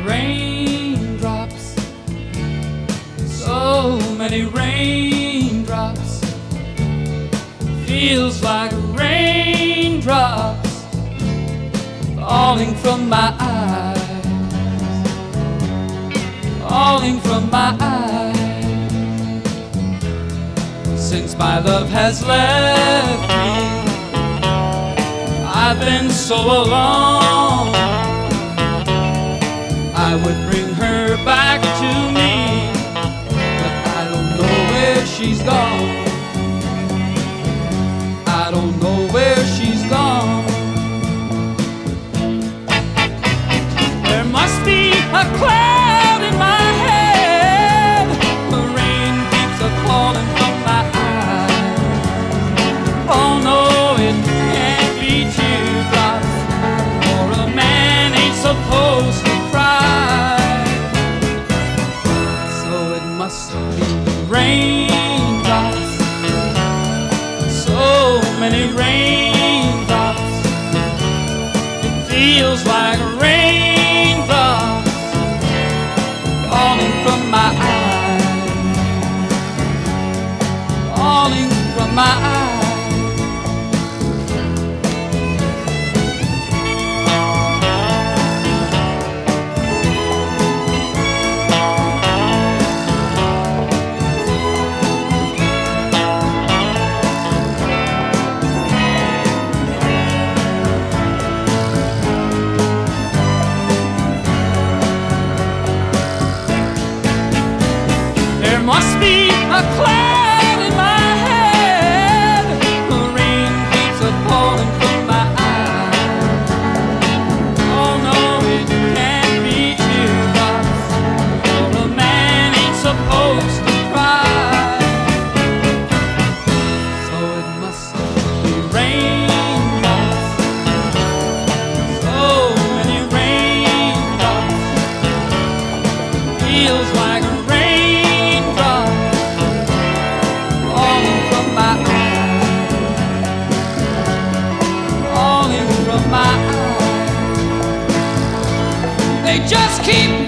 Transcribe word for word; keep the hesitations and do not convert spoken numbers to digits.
Raindrops, so many raindrops, feels like raindrops falling from my eyes, falling from my eyes. Since my love has left me, I've been so alone. I would bring her back to me, but I don't know where she's gone. I don't know where she's gone. There must be a cloud in my head. The rain keeps a falling from my eyes. Oh no, it can't be teardrops, for a man ain't supposed to cry. So it must be raindrops, so many raindrops. It feels like raindrops falling from my eyes, falling from my eyes. There must be a cloud in my head. The rain keeps a falling from my eyes. Oh no, it can't be teardrops, for a man ain't supposed to cry. So it must be raindrops, so many raindrops. Feels like a they just keep